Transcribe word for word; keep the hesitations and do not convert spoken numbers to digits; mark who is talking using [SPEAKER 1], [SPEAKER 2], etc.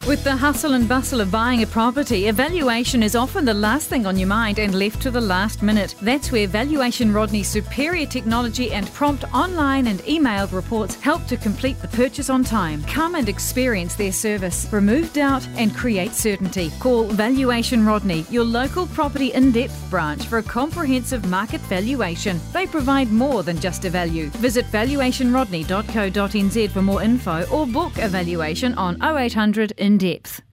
[SPEAKER 1] With the hustle and bustle of buying a property, evaluation is often the last thing on your mind and left to the last minute. That's where Valuation Rodney's superior technology and prompt online and emailed reports help to complete the purchase on time. Come and experience their service. Remove doubt and create certainty. Call Valuation Rodney, your local property in-depth branch, for a comprehensive market valuation. They provide more than just a value. Visit valuation rodney dot co dot n z for more info or book a valuation on oh eight hundred in depth.